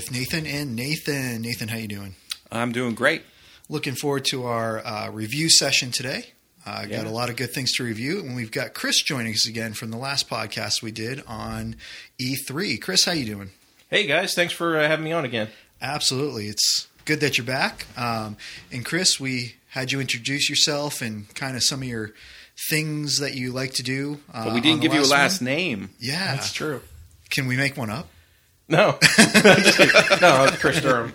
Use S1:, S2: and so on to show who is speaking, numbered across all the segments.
S1: with Nathan and Nathan. Nathan, how you doing?
S2: I'm doing great.
S1: Looking forward to our review session today. Got a lot of good things to review, and we've got Chris joining us again from the last podcast we did on E3. Chris, how you doing?
S3: Hey guys, thanks for having me on again.
S1: Absolutely, it's good that you're back. And Chris, we had you introduce yourself and kind of some of your things that you like to do.
S2: But we didn't give you a last name.
S1: Yeah,
S3: That's true.
S1: Can we make one up?
S3: No, no, it's Chris Durham.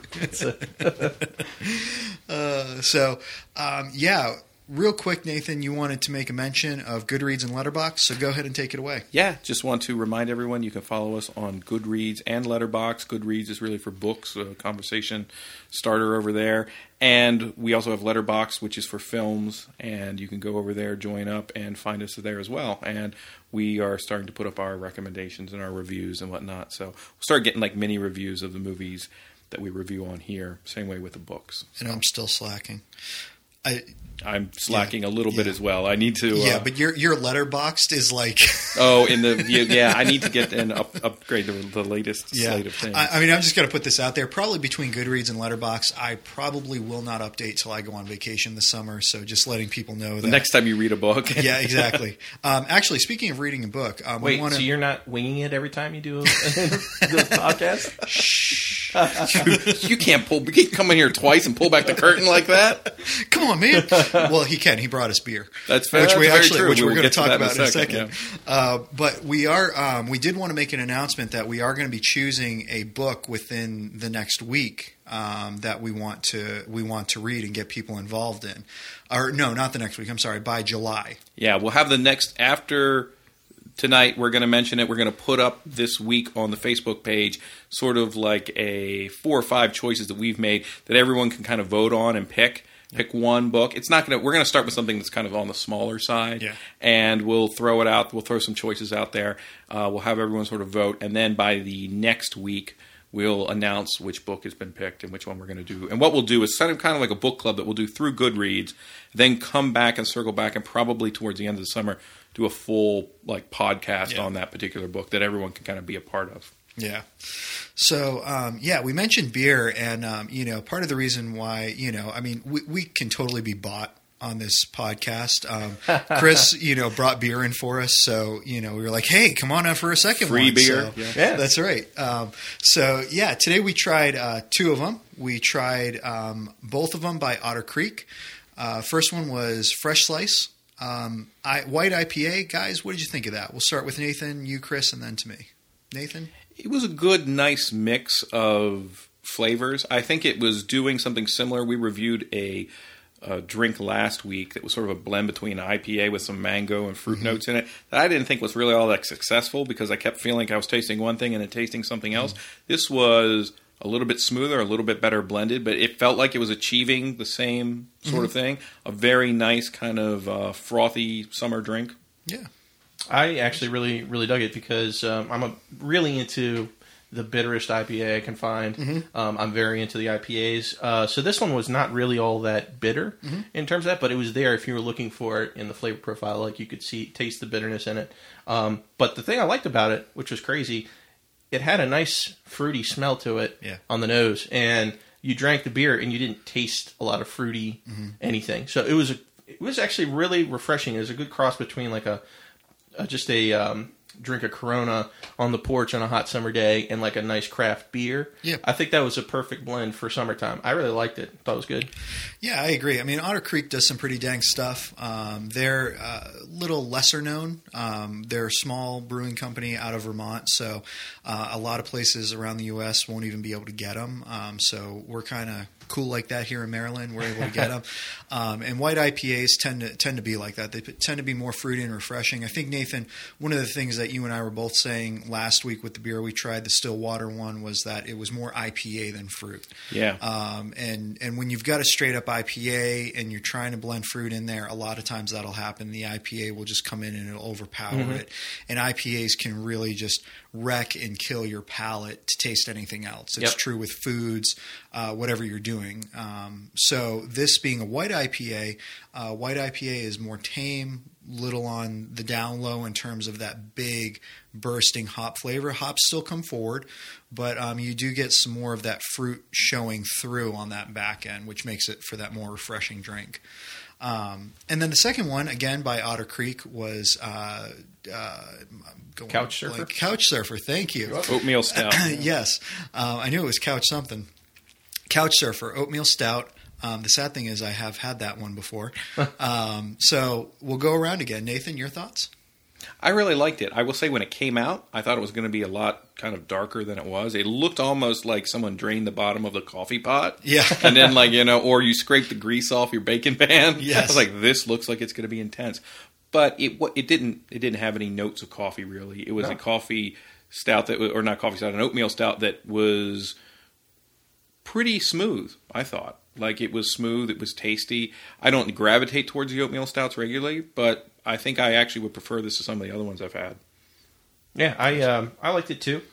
S1: Real quick, Nathan, you wanted to make a mention of Goodreads and Letterboxd, so go ahead and take it away.
S2: Yeah, just want to remind everyone you can follow us on Goodreads and Letterboxd. Goodreads is really for books, a conversation starter over there. And we also have Letterboxd, which is for films, and you can go over there, join up, and find us there as well. And we are starting to put up our recommendations and our reviews and whatnot. So we'll start getting like mini reviews of the movies that we review on here. Same way with the books.
S1: And I'm still slacking.
S2: I'm slacking a little bit as well. I need to.
S1: But your Letterboxd is like.
S2: I need to get and upgrade the latest slate of things.
S1: I'm just going to put this out there. Probably between Goodreads and Letterboxd, I probably will not update till I go on vacation this summer. So just letting people know that
S2: the next time you read a book.
S1: Yeah, exactly. Actually, speaking of reading a book,
S3: wait, so you're not winging it every time you do a podcast?
S1: Shh.
S2: You can't come in here twice and pull back the curtain like that.
S1: Come on, man. Well, he can. He brought us beer.
S2: That's fair.
S1: Which
S2: we're
S1: going to talk about in a second.
S2: Yeah.
S1: But we are. We did want to make an announcement that we are going to be choosing a book within the next week that we want to read and get people involved in. Or no, not the next week. I'm sorry. By July.
S2: Yeah, we'll have the next after. Tonight, we're going to mention it. We're going to put up this week on the Facebook page sort of like a 4 or 5 choices that we've made that everyone can kind of vote on and pick. Pick one book. It's not going to. We're going to start with something that's kind of on the smaller side, and we'll throw it out. We'll throw some choices out there. We'll have everyone sort of vote, and then by the next week, we'll announce which book has been picked and which one we're going to do. And what we'll do is kind of like a book club that we'll do through Goodreads, then come back and circle back, and probably towards the end of the summer do a full like podcast on that particular book that everyone can kind of be a part of.
S1: Yeah. So, we mentioned beer, and, part of the reason why, we can totally be bought on this podcast. Chris, brought beer in for us. So, we were like, hey, come on out for a second
S2: Free
S1: one.
S2: beer.
S1: So, yeah, that's right. Today we tried 2 of them. We tried both of them by Otter Creek. First one was Fresh Slice. White IPA. Guys, what did you think of that? We'll start with Nathan, you, Chris, and then to me. Nathan?
S2: It was a good, nice mix of flavors. I think it was doing something similar. We reviewed a drink last week that was sort of a blend between IPA with some mango and fruit notes in it that I didn't think was really all that successful because I kept feeling like I was tasting one thing and then tasting something else. This was a little bit smoother, a little bit better blended, but it felt like it was achieving the same sort of thing. A very nice kind of frothy summer drink.
S1: Yeah.
S3: I actually really, really dug it because I'm really into the bitterest IPA I can find. I'm very into the IPAs. So this one was not really all that bitter in terms of that, but it was there if you were looking for it in the flavor profile. Like you could taste the bitterness in it. But the thing I liked about it, which was crazy, it had a nice fruity smell to it on the nose. And you drank the beer and you didn't taste a lot of fruity anything. So it was actually really refreshing. It was a good cross between like a drink of Corona on the porch on a hot summer day and like a nice craft beer.
S1: Yeah.
S3: I think that was a perfect blend for summertime. I really liked it. Thought it was good.
S1: Yeah, I agree. I mean, Otter Creek does some pretty dang stuff. They're a little lesser known. They're a small brewing company out of Vermont, so a lot of places around the U.S. won't even be able to get them. So we're kind of cool like that here in Maryland. We're able to get them. And white IPAs tend to be like that. They tend to be more fruity and refreshing. I think, Nathan, one of the things that you and I were both saying last week with the beer we tried, the Stillwater one, was that it was more IPA than fruit.
S2: Yeah.
S1: And when you've got a straight up IPA and you're trying to blend fruit in there, a lot of times that'll happen. The IPA will just come in and it'll overpower it. And IPAs can really just wreck and kill your palate to taste anything else. It's true with foods, whatever you're doing. So this being a white IPA is more tame, little on the down low in terms of that big bursting hop flavor. Hops still come forward, but you do get some more of that fruit showing through on that back end, which makes it for that more refreshing drink. And then the second one, again by Otter Creek, was
S3: Couch Surfer.
S1: Couch Surfer, thank you.
S2: Oatmeal stout.
S1: Yes, I knew it was Couch something. Couch Surfer Oatmeal Stout. The sad thing is I have had that one before. So we'll go around again. Nathan, your thoughts?
S2: I really liked it. I will say when it came out, I thought it was going to be a lot kind of darker than it was. It looked almost like someone drained the bottom of the coffee pot.
S1: Yeah.
S2: And then or you scraped the grease off your bacon pan.
S1: Yes.
S2: I was like, this looks like it's going to be intense. But it didn't have any notes of coffee really. It was a coffee stout an oatmeal stout that was pretty smooth, I thought. Like, it was smooth, it was tasty. I don't gravitate towards the oatmeal stouts regularly, but I think I actually would prefer this to some of the other ones I've had.
S3: Yeah, I liked it too.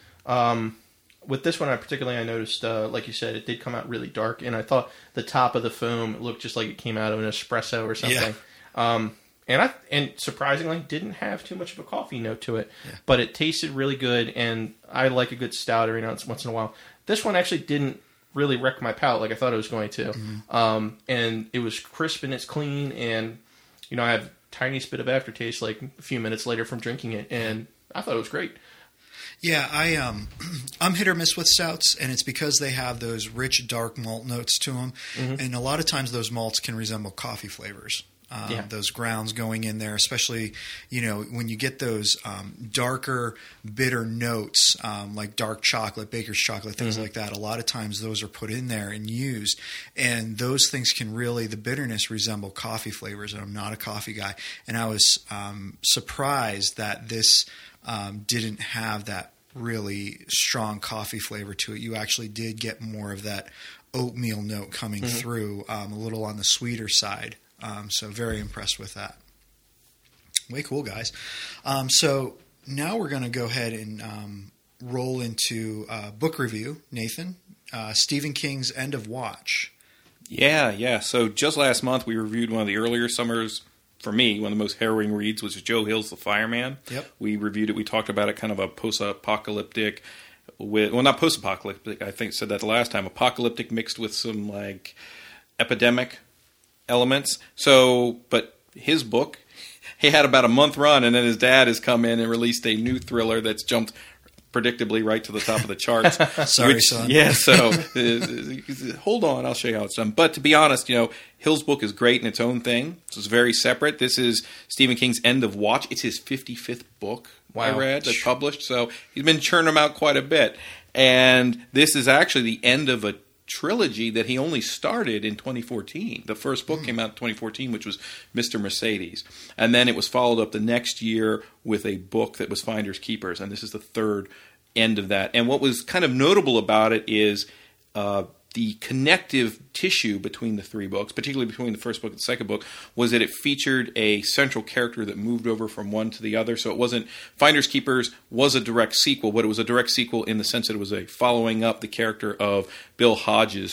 S3: With this one, I noticed, like you said, it did come out really dark, and I thought the top of the foam looked just like it came out of an espresso or something. Yeah. And surprisingly, didn't have too much of a coffee note to it, but it tasted really good, and I like a good stout every once in a while. This one actually didn't really wreck my palate like I thought it was going to. Mm-hmm. And it was crisp and it's clean, and I have tiniest bit of aftertaste like a few minutes later from drinking it, and I thought it was great.
S1: Yeah, I'm hit or miss with stouts, and it's because they have those rich dark malt notes to them, and a lot of times those malts can resemble coffee flavors. Those grounds going in there, especially, when you get those darker, bitter notes, like dark chocolate, baker's chocolate, things like that. A lot of times those are put in there and used, and those things can really, the bitterness resemble coffee flavors, and I'm not a coffee guy. And I was surprised that this didn't have that really strong coffee flavor to it. You actually did get more of that oatmeal note coming through, a little on the sweeter side. So very impressed with that. Way cool, guys. So now we're going to go ahead and roll into book review. Nathan, Stephen King's End of Watch.
S2: Yeah. So just last month we reviewed one of the earlier summers, for me, one of the most harrowing reads, which is Joe Hill's The Fireman. Yep. We reviewed it. We talked about it, kind of a post-apocalyptic, not post-apocalyptic, I think said that the last time, apocalyptic mixed with some like epidemic elements. So, but his book, he had about a month run, and then his dad has come in and released a new thriller that's jumped predictably right to the top of the charts.
S1: Sorry, son.
S2: Yeah, so hold on, I'll show you how it's done. But to be honest, Hill's book is great in its own thing. So it's very separate. This is Stephen King's End of Watch. It's his 55th book, I read, that's published. So he's been churning them out quite a bit. And this is actually the end of a trilogy that he only started in 2014. The first book came out in 2014, which was Mr. Mercedes. And then it was followed up the next year with a book that was Finders Keepers. And this is the third end of that. And what was kind of notable about it is the connective tissue between the three books, particularly between the first book and the second book, was that it featured a central character that moved over from one to the other. So it wasn't, Finders Keepers was a direct sequel, but it was a direct sequel in the sense that it was a following up the character of Bill Hodges,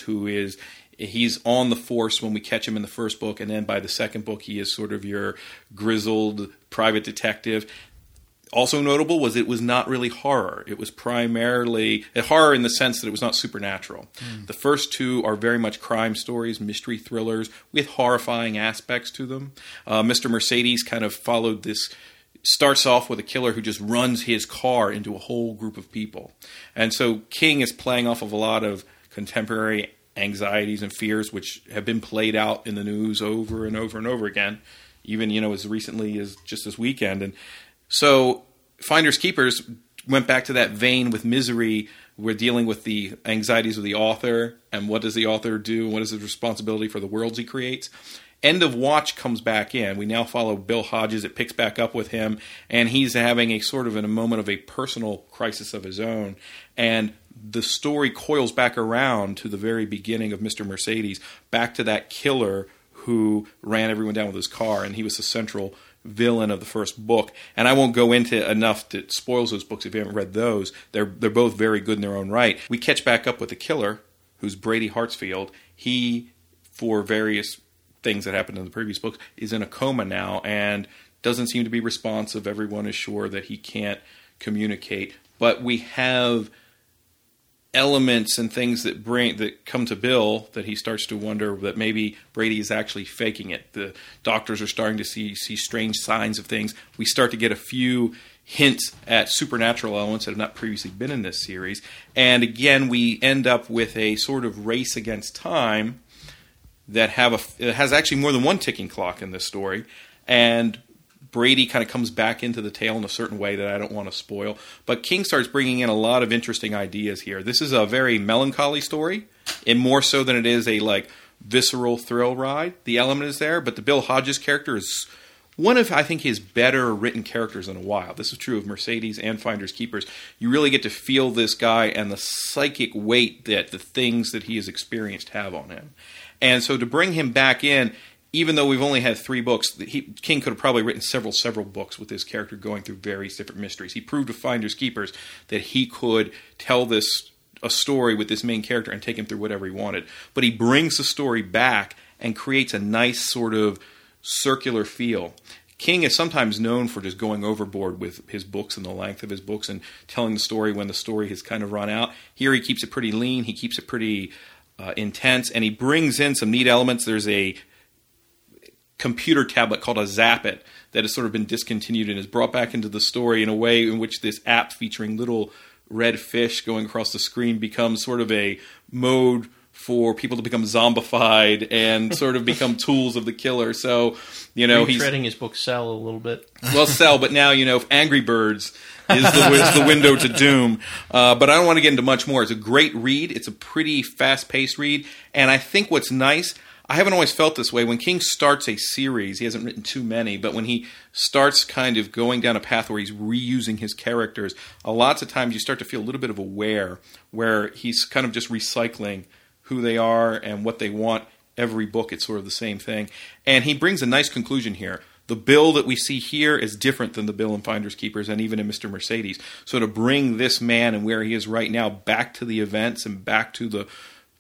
S2: he's on the force when we catch him in the first book, and then by the second book he is sort of your grizzled private detective. Also notable was it was not really horror. It was primarily horror in the sense that it was not supernatural. The first two are very much crime stories, mystery thrillers with horrifying aspects to them. Mr. Mercedes kind of followed this, starts off with a killer who just runs his car into a whole group of people. And so King is playing off of a lot of contemporary anxieties and fears which have been played out in the news over and over and over again, even as recently as just this weekend. And so Finders Keepers went back to that vein with Misery. We're dealing with the anxieties of the author, and what does the author do, and what is his responsibility for the worlds he creates. End of Watch comes back in. We now follow Bill Hodges. It picks back up with him, and he's having a sort of in a moment of a personal crisis of his own. And the story coils back around to the very beginning of Mr. Mercedes, back to that killer who ran everyone down with his car, and he was the central villain of the first book. And I won't go into enough that spoils those books if you haven't read those. They're both very good in their own right. We catch back up with the killer, who's Brady Hartsfield. He, for various things that happened in the previous books, is in a coma now, and doesn't seem to be responsive. Everyone is sure that he can't communicate. But we have elements and things that come to Bill that he starts to wonder that maybe Brady is actually faking it. The doctors are starting to see strange signs of things. We start to get a few hints at supernatural elements that have not previously been in this series. And again, we end up with a sort of race against time that has actually more than one ticking clock in this story. And Brady kind of comes back into the tale in a certain way that I don't want to spoil. But King starts bringing in a lot of interesting ideas here. This is a very melancholy story, and more so than it is a visceral thrill ride. The element is there, but the Bill Hodges character is one of, I think, his better written characters in a while. This is true of Mercedes and Finders Keepers. You really get to feel this guy and the psychic weight that the things that he has experienced have on him. And so to bring him back in, even though we've only had 3 books, King could have probably written several books with this character going through various different mysteries. He proved to Finders Keepers that he could tell a story with this main character and take him through whatever he wanted. But he brings the story back and creates a nice sort of circular feel. King is sometimes known for just going overboard with his books and the length of his books and telling the story when the story has kind of run out. Here he keeps it pretty lean. He keeps it pretty intense, and he brings in some neat elements. There's a computer tablet called a Zappit that has sort of been discontinued and is brought back into the story in a way in which this app featuring little red fish going across the screen becomes sort of a mode for people to become zombified and sort of become tools of the killer. So, he's
S3: treading his book Cell a little bit.
S2: Well, Cell, but now, Angry Birds is the window to doom. But I don't want to get into much more. It's a great read. It's a pretty fast-paced read. And I think what's nice, I haven't always felt this way. When King starts a series, he hasn't written too many, but when he starts kind of going down a path where he's reusing his characters, lots of times you start to feel a little bit of a wear, where he's kind of just recycling who they are and what they want. Every book, it's sort of the same thing. And he brings a nice conclusion here. The Bill that we see here is different than the Bill in Finders Keepers and even in Mr. Mercedes. So to bring this man and where he is right now back to the events and back to the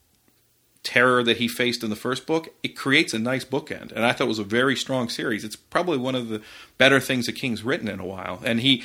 S2: terror that he faced in the first book, it creates a nice bookend. And I thought it was a very strong series. It's probably one of the better things that King's written in a while. And he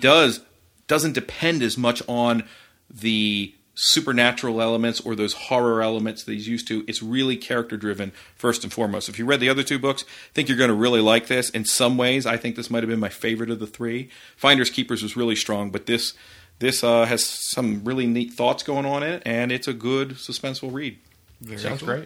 S2: doesn't depend as much on the supernatural elements or those horror elements that he's used to. It's really character driven first and foremost. If you read the other 2 books, I think you're going to really like this. In some ways, I think this might have been my favorite of the 3. Finders Keepers was really strong, but this has some really neat thoughts going on in it, and it's a good suspenseful read.
S3: Sounds great.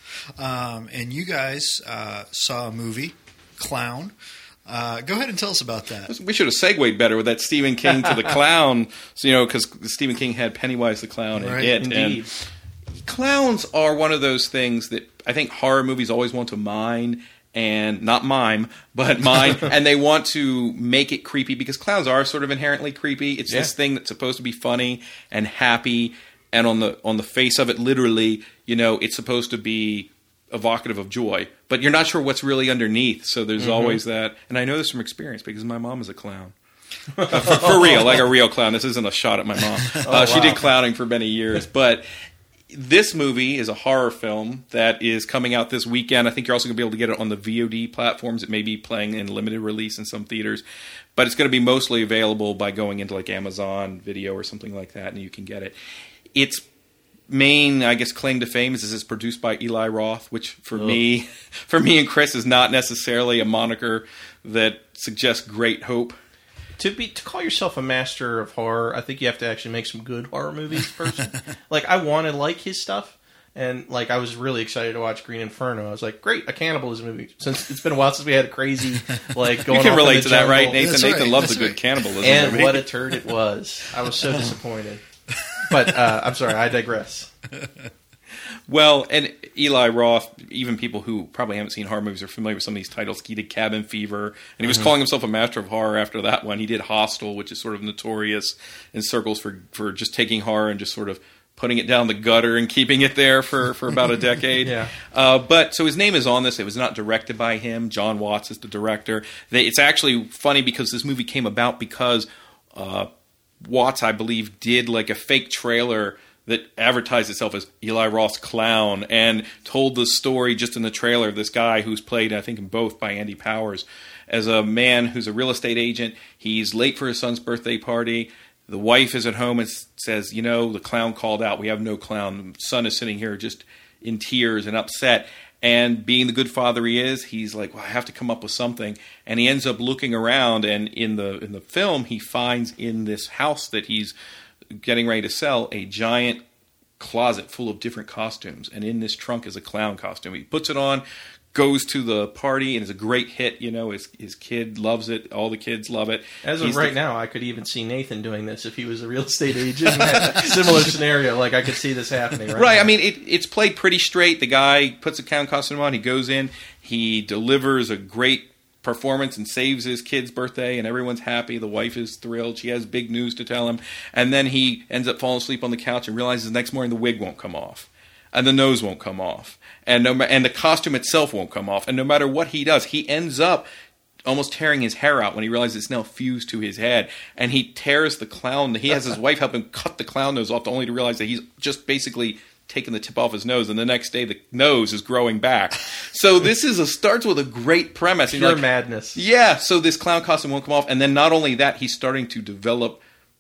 S1: And you guys saw a movie, Clown. Go ahead and tell us about that.
S2: We should have segued better with that Stephen King to the Clown, because Stephen King had Pennywise the Clown and it.
S3: Indeed.
S2: And clowns are one of those things that I think horror movies always want to mine, and not mime, but mine, and they want to make it creepy because clowns are sort of inherently creepy. It's this thing that's supposed to be funny and happy, and on the face of it, literally, it's supposed to be evocative of joy, but you're not sure what's really underneath. So there's always that, and I know this from experience because my mom is a clown. For real, like a real clown. This isn't a shot at my mom. She did clowning for many years, but this movie is a horror film that is coming out this weekend. I think you're also going to be able to get it on the VOD platforms. It may be playing in limited release in some theaters, but it's going to be mostly available by going into like Amazon Video or something like that, and you can get it. Its main, I guess, claim to fame is it's produced by Eli Roth, which for me and Chris is not necessarily a moniker that suggests great hope.
S3: To call yourself a master of horror, I think you have to actually make some good horror movies first. I want to like his stuff, and I was really excited to watch Green Inferno. I was like, great, a cannibalism movie. Since it's been a while since we had a crazy going. You
S2: can relate to that, right, Nathan?
S1: That's
S2: Nathan
S1: right.
S2: loves
S1: That's
S2: a good
S1: right.
S2: cannibalism
S3: And
S2: movie.
S3: what a turd it was. I was so disappointed. But I'm sorry, I digress.
S2: Well, and Eli Roth, even people who probably haven't seen horror movies are familiar with some of these titles. He did Cabin Fever, and he was calling himself a master of horror after that one. He did Hostel, which is sort of notorious in circles for just taking horror and just sort of putting it down the gutter and keeping it there for about a decade.
S3: Yeah.
S2: But so his name is on this. It was not directed by him. John Watts is the director. It's actually funny because this movie came about because Watts, I believe, did like a fake trailer that advertised itself as Eli Roth's Clown and told the story just in the trailer of this guy who's played, I think, in both by Andy Powers, as a man who's a real estate agent. He's late for his son's birthday party. The wife is at home and says, the clown called out. We have no clown. The son is sitting here just in tears and upset. And being the good father he is, he's like, well, I have to come up with something. And he ends up looking around, and in the film, he finds in this house that he's getting ready to sell a giant closet full of different costumes. And in this trunk is a clown costume. He puts it on, goes to the party, and it's a great hit. His kid loves it. All the kids love it.
S3: As of right now, I could even see Nathan doing this if he was a real estate agent. Similar scenario. Like, I could see this happening right now.
S2: I mean, it's played pretty straight. The guy puts a clown costume on. He goes in. He delivers a great performance and saves his kid's birthday, and everyone's happy. The wife is thrilled. She has big news to tell him. And then he ends up falling asleep on the couch and realizes the next morning the wig won't come off. And the nose won't come off. And the costume itself won't come off. And no matter what he does, he ends up almost tearing his hair out when he realizes it's now fused to his head. And he tears the clown. He has his wife help him cut the clown nose off, only to realize that he's just basically taken the tip off his nose. And the next day, the nose is growing back. So this starts with a great premise.
S3: Pure madness.
S2: Yeah, so this clown costume won't come off. And then not only that, he's starting to develop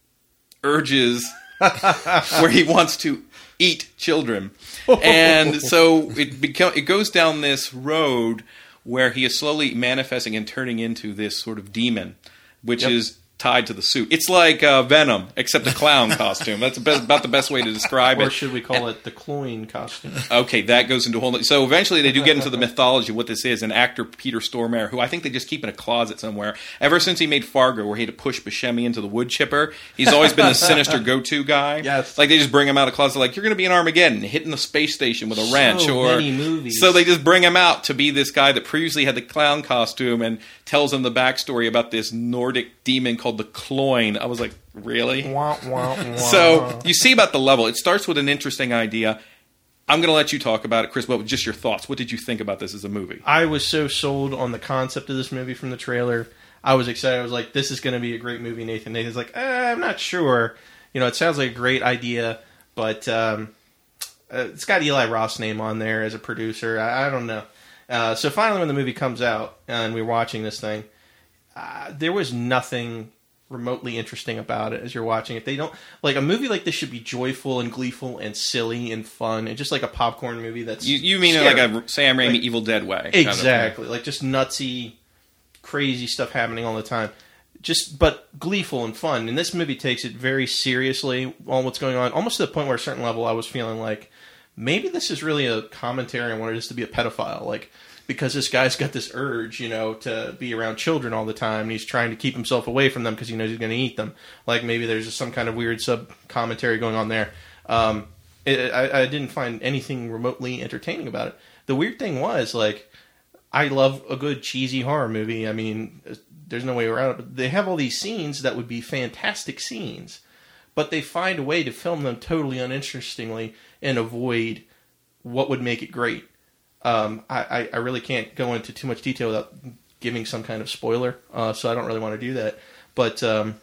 S2: urges where he wants to eat children. And so it goes down this road where he is slowly manifesting and turning into this sort of demon, which is tied to the suit. It's like Venom, except a clown costume. That's about the best way to describe it.
S3: Or should we call it the cloyne costume?
S2: Okay, that goes into a whole... So eventually they do get into the mythology of what this is. An actor, Peter Stormare, who I think they just keep in a closet somewhere. Ever since he made Fargo, where he had to push Buscemi into the wood chipper, he's always been the sinister go-to guy.
S3: Yes.
S2: Like, they just bring him out of the closet like, you're going to be in Armageddon, hitting the space station with a wrench.
S3: Many movies.
S2: So they just bring him out to be this guy that previously had the clown costume and tells him the backstory about this Nordic demon called the Cloyne. I was like, really?
S3: Wah, wah, wah.
S2: So you see about the level. It starts with an interesting idea. I'm going to let you talk about it, Chris, but just your thoughts. What did you think about this as a movie?
S3: I was so sold on the concept of this movie from the trailer. I was excited. I was like, this is going to be a great movie, Nathan. Nathan's like, I'm not sure. It sounds like a great idea, but it's got Eli Roth's name on there as a producer. I don't know. So finally, when the movie comes out and we're watching this thing, there was nothing remotely interesting about it as you're watching it. They don't... Like, a movie like this should be joyful and gleeful and silly and fun and just like a popcorn movie that's...
S2: You mean
S3: scary.
S2: like a Sam Raimi Evil Dead way?
S3: Exactly. Like, just nutsy, crazy stuff happening all the time. But gleeful and fun. And this movie takes it very seriously on what's going on, almost to the point where at a certain level I was feeling like, maybe this is really a commentary on what it is to be a pedophile. Like, because this guy's got this urge, to be around children all the time, and he's trying to keep himself away from them because he knows he's going to eat them. Like, maybe there's just some kind of weird sub-commentary going on there. I didn't find anything remotely entertaining about it. The weird thing was, like, I love a good cheesy horror movie. I mean, there's no way around it. But they have all these scenes that would be fantastic scenes, but they find a way to film them totally uninterestingly and avoid what would make it great. I really can't go into too much detail without giving some kind of spoiler, so I don't really want to do that. But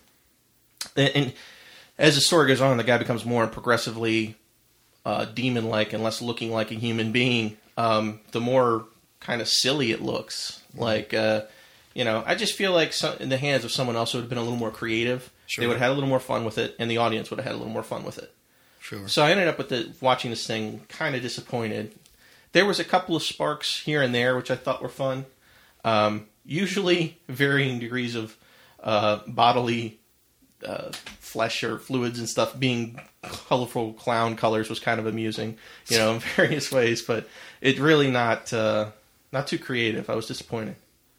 S3: and as the story goes on, the guy becomes more progressively demon-like and less looking like a human being. The more kind of silly it looks. Like, I just feel like in the hands of someone else who would have been a little more creative, They would have had a little more fun with it, and the audience would have had a little more fun with it.
S1: Sure.
S3: So I ended up watching this thing kind of disappointed. There was a couple of sparks here and there, which I thought were fun. Usually varying degrees of bodily flesh or fluids and stuff being colorful clown colors was kind of amusing, in various ways. But it really not too creative. I was disappointed.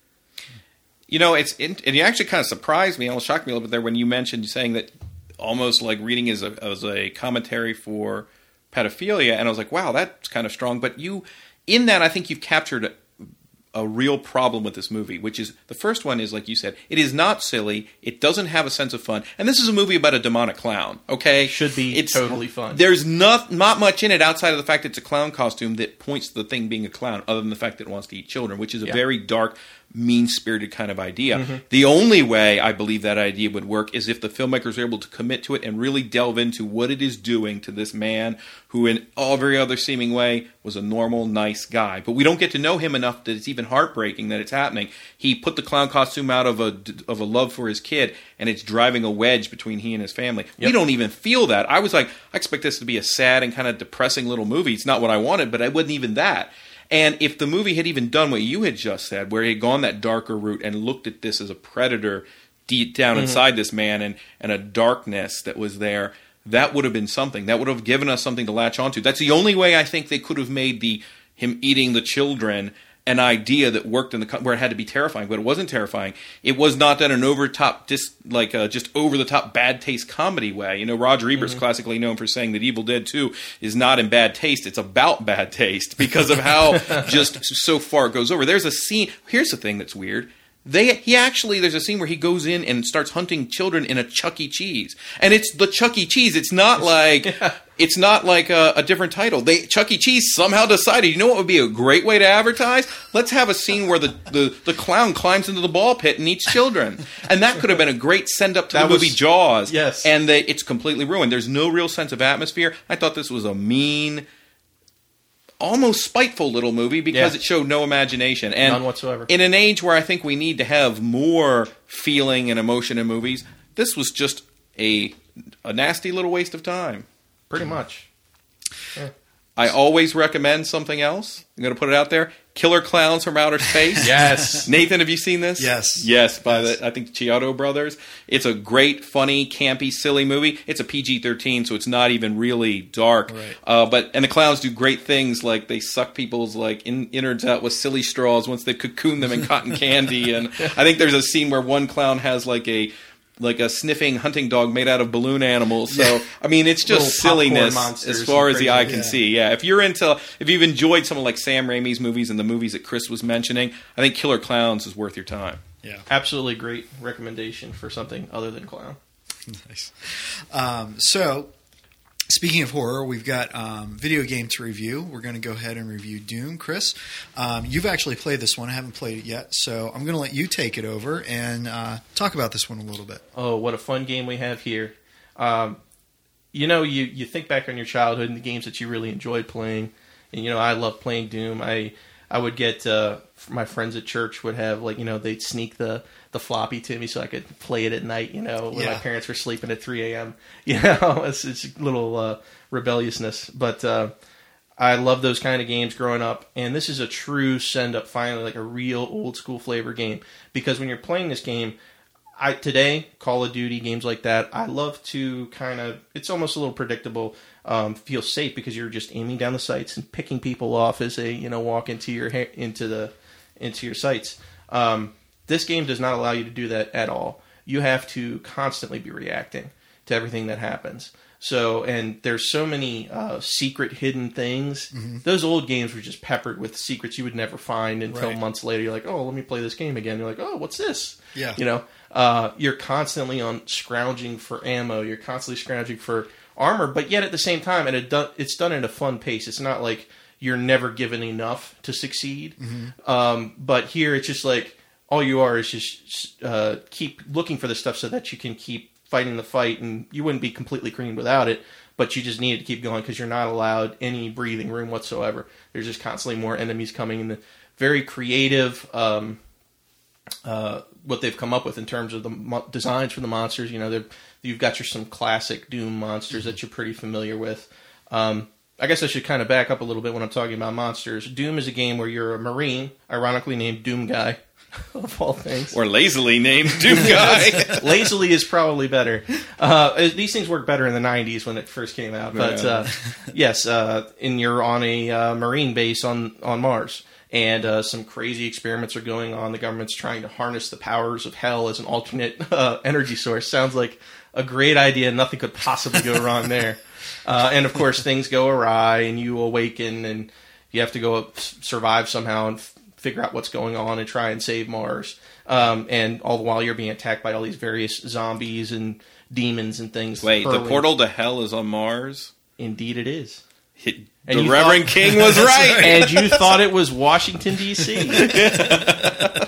S2: And you actually kind of surprised me, almost shocked me a little bit there when you mentioned saying that almost like reading as a commentary for pedophilia, and I was like, wow, that's kind of strong. But in that, I think you've captured a real problem with this movie, which is, the first one is, like you said, it is not silly, it doesn't have a sense of fun, and this is a movie about a demonic clown, okay?
S3: Should be totally fun.
S2: There's not much in it outside of the fact that it's a clown costume that points to the thing being a clown, other than the fact that it wants to eat children, which is a very dark mean-spirited kind of idea. The only way I believe that idea would work is if the filmmakers are able to commit to it and really delve into what it is doing to this man who in every other seeming way was a normal, nice guy. But we don't get to know him enough that it's even heartbreaking that it's happening. He put the clown costume out of a love for his kid, and it's driving a wedge between he and his family. Yep. We don't even feel that. I was like, I expect this to be a sad and kind of depressing little movie. It's not what I wanted, but it wasn't even that. And if the movie had even done what you had just said, where he had gone that darker route and looked at this as a predator deep down inside this man and a darkness that was there, that would have been something. That would have given us something to latch onto. That's the only way I think they could have made him eating the children an idea that worked where it had to be terrifying, but it wasn't terrifying. It was not that an over-top, just over-the-top bad taste comedy way. You know, Roger Ebert's classically known for saying that Evil Dead 2 is not in bad taste. It's about bad taste because of how just so far it goes over. There's a scene. Here's the thing that's weird. There's a scene where he goes in and starts hunting children in a Chuck E. Cheese, and it's the Chuck E. Cheese. It's not like a different title. Chuck E. Cheese somehow decided, you know what would be a great way to advertise? Let's have a scene where the clown climbs into the ball pit and eats children, and that could have been a great send up to the movie Jaws.
S3: Yes,
S2: and it's completely ruined. There's no real sense of atmosphere. I thought this was a mean, almost spiteful little movie because it showed no imagination. And
S3: none whatsoever.
S2: In an age where I think we need to have more feeling and emotion in movies, this was just a nasty little waste of time.
S3: Pretty much. Yeah.
S2: I always recommend something else. I'm going to put it out there. Killer Clowns from Outer Space.
S3: Yes.
S2: Nathan, have you seen this?
S1: Yes.
S2: Yes, by I think Chiodo Brothers. It's a great, funny, campy, silly movie. It's a PG-13, so it's not even really dark.
S1: Right.
S2: And the clowns do great things, like they suck people's innards out with silly straws once they cocoon them in cotton candy. And I think there's a scene where one clown has like a sniffing hunting dog made out of balloon animals. So, I mean, it's just silliness as far as the eye can see. Yeah, if you've enjoyed someone like Sam Raimi's movies and the movies that Chris was mentioning, I think Killer Clowns is worth your time.
S1: Yeah.
S3: Absolutely great recommendation for something other than clown.
S1: Nice. So, speaking of horror, we've got video game to review. We're going to go ahead and review Doom. Chris, you've actually played this one. I haven't played it yet, so I'm going to let you take it over and talk about this one a little bit.
S3: Oh, what a fun game we have here. You think back on your childhood and the games that you really enjoyed playing. And, I love playing Doom. I would get, my friends at church would have, they'd sneak the floppy to me so I could play it at night, when my parents were sleeping at 3 a.m. It's a little rebelliousness. But I love those kind of games growing up. And this is a true send-up, finally, like a real old-school flavor game. Because when you're playing this game, today, Call of Duty, games like that, I love to it's almost a little predictable, feel safe because you're just aiming down the sights and picking people off as they, walk into your sights. This game does not allow you to do that at all. You have to constantly be reacting to everything that happens. So, and there's so many secret hidden things. Mm-hmm. Those old games were just peppered with secrets you would never find until months later. You're like, oh, let me play this game again. You're like, oh, what's this?
S1: Yeah.
S3: You're constantly scrounging for ammo. You're constantly scrounging for armor, but yet at the same time, and it's done at a fun pace. It's not like you're never given enough to succeed. Mm-hmm. But here, it's just like all you are is just keep looking for the stuff so that you can keep fighting the fight, and you wouldn't be completely clean without it, but you just need to keep going because you're not allowed any breathing room whatsoever. There's just constantly more enemies coming in. Very creative what they've come up with in terms of the designs for the monsters. You've got some classic Doom monsters that you're pretty familiar with. I guess I should kind of back up a little bit when I'm talking about monsters. Doom is a game where you're a Marine, ironically named Doom Guy, of all things.
S2: Or lazily named Doom Guy.
S3: Lazily is probably better. These things worked better in the 90s when it first came out. But yes, and you're on a Marine base on Mars. And some crazy experiments are going on. The government's trying to harness the powers of hell as an alternate energy source. Sounds like a great idea. Nothing could possibly go wrong there. And, of course, things go awry, and you awaken, and you have to go survive somehow and figure out what's going on and try and save Mars. And all the while you're being attacked by all these various zombies and demons and things.
S2: Wait, the portal to hell is on Mars?
S3: Indeed it is.
S2: The Reverend King was right.
S3: And you thought it was Washington, D.C.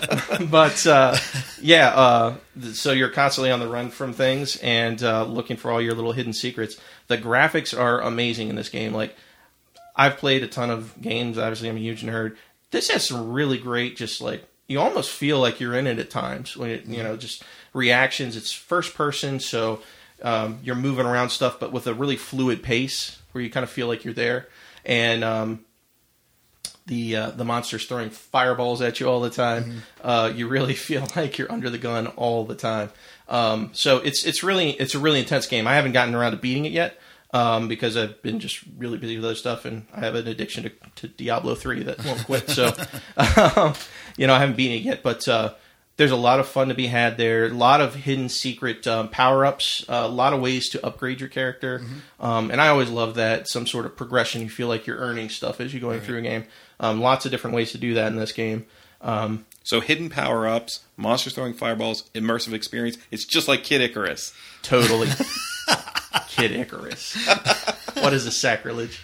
S3: So you're constantly on the run from things and looking for all your little hidden secrets. The graphics are amazing in this game. Like, I've played a ton of games. Obviously, I'm a huge nerd. This has some really great, just like, you almost feel like you're in it at times. When it, just reactions. It's first person, so you're moving around stuff, but with a really fluid pace where you kind of feel like you're there. And the monster's throwing fireballs at you all the time. You really feel like you're under the gun all the time. So it's a really intense game. I haven't gotten around to beating it yet because I've been just really busy with other stuff, and I have an addiction to Diablo 3 that won't quit. So I haven't beaten it yet, but there's a lot of fun to be had there. A lot of hidden secret power-ups. A lot of ways to upgrade your character. And I always love that. Some sort of progression. You feel like you're earning stuff as you're going through a game. Lots of different ways to do that in this game.
S2: So hidden power-ups, monsters throwing fireballs, immersive experience. It's just like Kid Icarus.
S3: Totally. Kid Icarus. What is a sacrilege?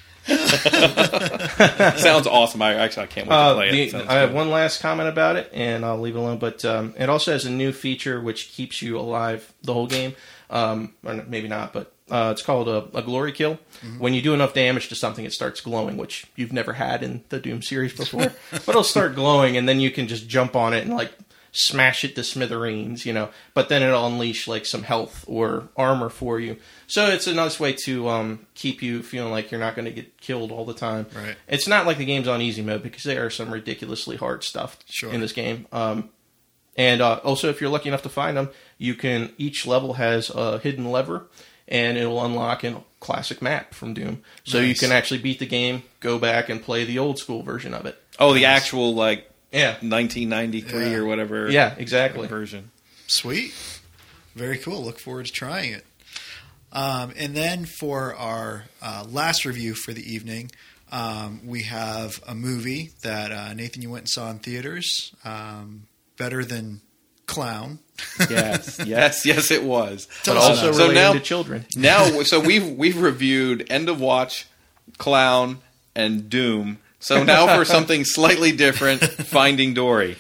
S2: Sounds awesome. I can't wait to play it.
S3: I have one last comment about it, and I'll leave it alone. But it also has a new feature which keeps you alive the whole game. Or maybe not, but it's called a glory kill. When you do enough damage to something, it starts glowing, which you've never had in the Doom series before. But it'll start glowing, and then you can just jump on it and like smash it to smithereens, But then it'll unleash like some health or armor for you. So it's a nice way to keep you feeling like you're not going to get killed all the time.
S1: Right.
S3: It's not like the game's on easy mode because there are some ridiculously hard stuff in this game. And also, if you're lucky enough to find them, each level has a hidden lever, and it'll unlock a classic map from Doom. So you can actually beat the game, go back and play the old school version of it.
S2: Oh, the actual 1993 or whatever.
S3: Yeah, exactly.
S2: Version.
S1: Sweet. Very cool. Look forward to trying it. And then for our last review for the evening, we have a movie that Nathan, you went and saw in theaters. Better than Clown.
S2: Yes, it was.
S3: But also related to children.
S2: So we've reviewed End of Watch, Clown, and Doom. So now for something slightly different, Finding Dory.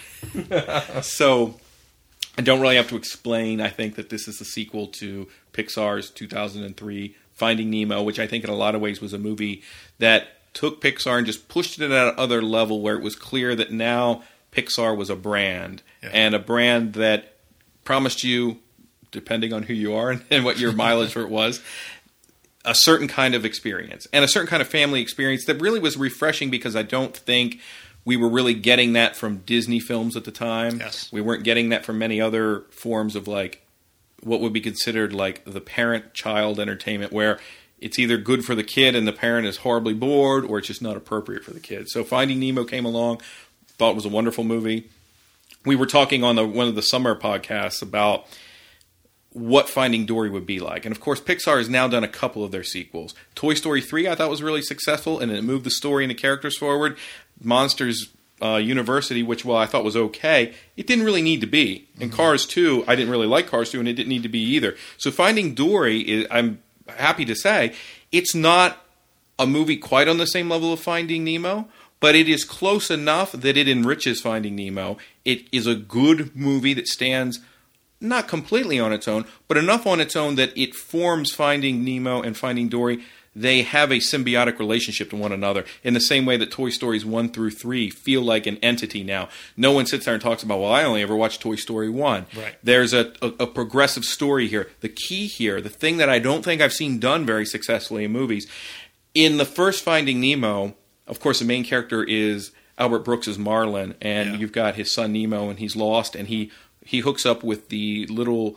S2: So I don't really have to explain. I think that this is a sequel to Pixar's 2003 Finding Nemo, which I think in a lot of ways was a movie that took Pixar and just pushed it at another level where it was clear that now Pixar was a brand, and a brand that promised you, depending on who you are and what your mileage for it was, a certain kind of experience and a certain kind of family experience that really was refreshing because I don't think we were really getting that from Disney films at the time.
S1: Yes.
S2: We weren't getting that from many other forms of like what would be considered like the parent-child entertainment where it's either good for the kid and the parent is horribly bored or it's just not appropriate for the kid. So Finding Nemo came along, thought it was a wonderful movie. We were talking on one of the summer podcasts about what Finding Dory would be like. And of course, Pixar has now done a couple of their sequels. Toy Story 3 I thought was really successful, and it moved the story and the characters forward. Monsters University, which while I thought was okay, it didn't really need to be. And Cars 2, I didn't really like Cars 2, and it didn't need to be either. So Finding Dory, I'm happy to say, it's not a movie quite on the same level of Finding Nemo, but it is close enough that it enriches Finding Nemo. It is a good movie that stands not completely on its own, but enough on its own that it forms Finding Nemo and Finding Dory. They have a symbiotic relationship to one another in the same way that Toy Stories 1 through 3 feel like an entity now. No one sits there and talks about, well, I only ever watched Toy Story 1.
S1: Right.
S2: There's a progressive story here. The key here, the thing that I don't think I've seen done very successfully in movies, in the first Finding Nemo, of course, the main character is Albert Brooks' Marlin, and you've got his son Nemo, and he's lost, and he hooks up with the little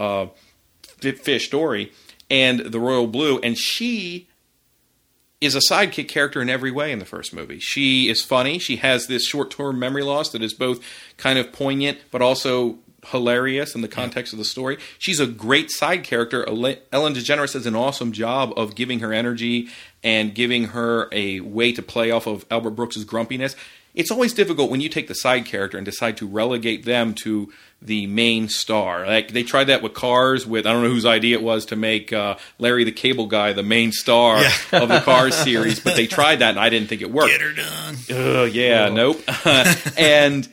S2: fish Dory and the Royal Blue, and she is a sidekick character in every way in the first movie. She is funny. She has this short-term memory loss that is both kind of poignant but also hilarious in the context of the story. She's a great side character. Ellen DeGeneres does an awesome job of giving her energy and giving her a way to play off of Albert Brooks' grumpiness. It's always difficult when you take the side character and decide to relegate them to the main star. Like they tried that with Cars. With I don't know whose idea it was to make Larry the Cable Guy the main star of the Cars series, but they tried that and I didn't think it worked.
S1: Get her done.
S2: Nope. And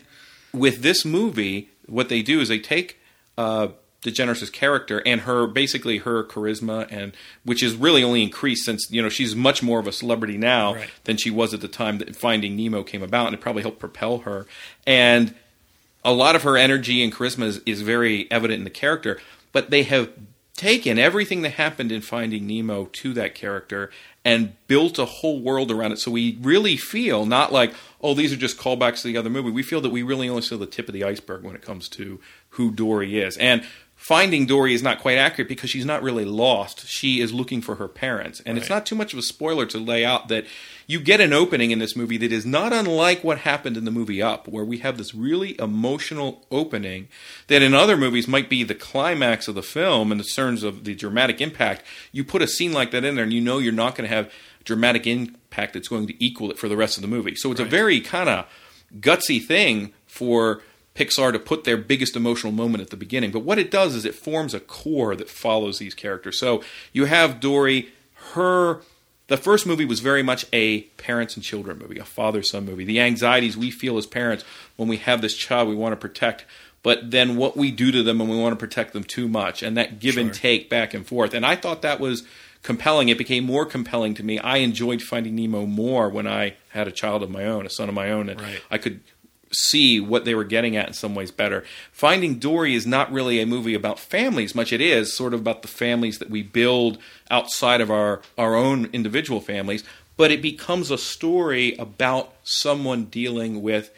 S2: with this movie, what they do is they take DeGeneres' character and her charisma, and which is really only increased since she's much more of a celebrity now than she was at the time that Finding Nemo came about, and it probably helped propel her. And a lot of her energy and charisma is very evident in the character, but they have taken everything that happened in Finding Nemo to that character and built a whole world around it. So we really feel not like, oh, these are just callbacks to the other movie. We feel that we really only see the tip of the iceberg when it comes to who Dory is. And Finding Dory is not quite accurate because she's not really lost. She is looking for her parents. And it's not too much of a spoiler to lay out that you get an opening in this movie that is not unlike what happened in the movie Up, where we have this really emotional opening that in other movies might be the climax of the film in terms of the dramatic impact. You put a scene like that in there and you're not going to have dramatic impact that's going to equal it for the rest of the movie. So it's a very kind of gutsy thing for Pixar to put their biggest emotional moment at the beginning. But what it does is it forms a core that follows these characters. So you have Dory, the first movie was very much a parents and children movie, a father-son movie. The anxieties we feel as parents when we have this child we want to protect, but then what we do to them when we want to protect them too much, and that give and take back and forth. And I thought that was compelling. It became more compelling to me. I enjoyed Finding Nemo more when I had a child of my own, a son of my own, and I could see what they were getting at in some ways better. Finding Dory is not really a movie about families much. It is sort of about the families that we build outside of our own individual families, but it becomes a story about someone dealing with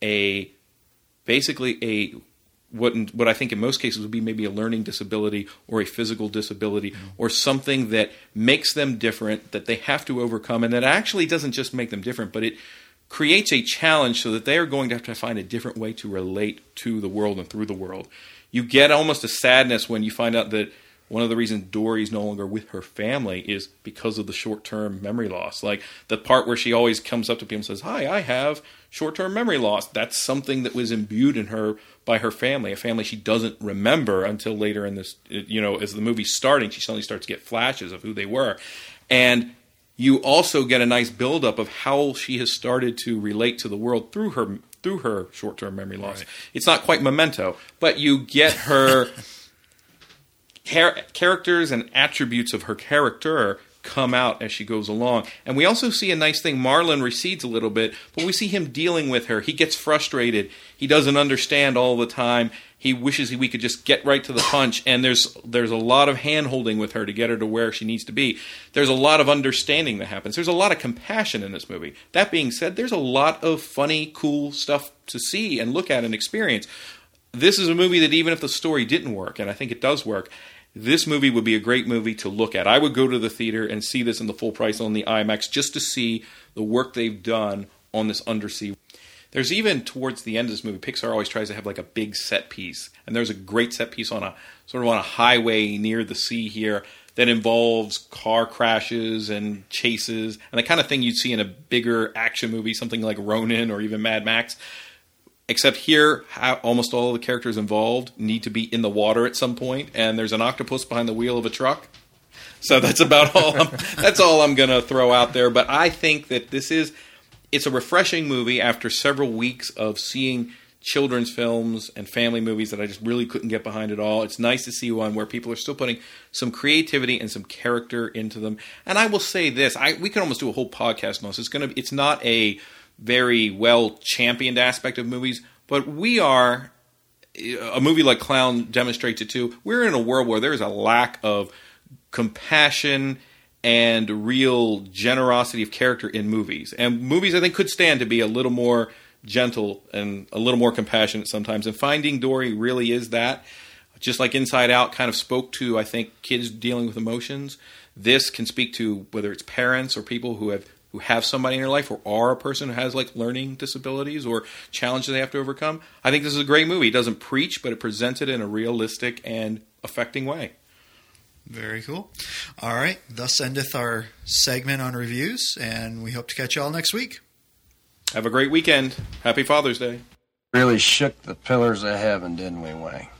S2: what I think in most cases would be maybe a learning disability or a physical disability or something that makes them different, that they have to overcome, and that actually doesn't just make them different, but it creates a challenge so that they are going to have to find a different way to relate to the world and through the world. You get almost a sadness when you find out that one of the reasons Dory's no longer with her family is because of the short-term memory loss. Like the part where she always comes up to people and says, "Hi, I have short-term memory loss." That's something that was imbued in her by her family, a family she doesn't remember until later in this, as the movie's starting, she suddenly starts to get flashes of who they were. And you also get a nice buildup of how she has started to relate to the world through her short-term memory loss. Right. It's not quite Memento, but you get her characters and attributes of her character come out as she goes along. And we also see a nice thing. Marlon recedes a little bit, but we see him dealing with her. He gets frustrated. He doesn't understand all the time. He wishes we could just get right to the punch, and there's a lot of hand-holding with her to get her to where she needs to be. There's a lot of understanding that happens. There's a lot of compassion in this movie. That being said, there's a lot of funny, cool stuff to see and look at and experience. This is a movie that even if the story didn't work, and I think it does work, this movie would be a great movie to look at. I would go to the theater and see this in the full price on the IMAX just to see the work they've done on this undersea. There's even, towards the end of this movie, Pixar always tries to have like a big set piece. And there's a great set piece on a highway near the sea here that involves car crashes and chases and the kind of thing you'd see in a bigger action movie, something like Ronin or even Mad Max. Except here, almost all of the characters involved need to be in the water at some point, and there's an octopus behind the wheel of a truck. So that's about all. That's all I'm going to throw out there. But I think that it's a refreshing movie after several weeks of seeing children's films and family movies that I just really couldn't get behind at all. It's nice to see one where people are still putting some creativity and some character into them. And I will say this: we could almost do a whole podcast on this. It's not a very well championed aspect of movies, but we are, a movie like Clown demonstrates it too. We're in a world where there's a lack of compassion and real generosity of character in movies. And movies, I think, could stand to be a little more gentle and a little more compassionate sometimes. And Finding Dory really is that. Just like Inside Out kind of spoke to, I think, kids dealing with emotions, this can speak to whether it's parents or people who have somebody in their life or are a person who has like learning disabilities or challenges they have to overcome. I think this is a great movie. It doesn't preach, but it presents it in a realistic and affecting way.
S1: Very cool. All right. Thus endeth our segment on reviews, and we hope to catch you all next week.
S2: Have a great weekend. Happy Father's Day.
S4: Really shook the pillars of heaven, didn't we, Wayne?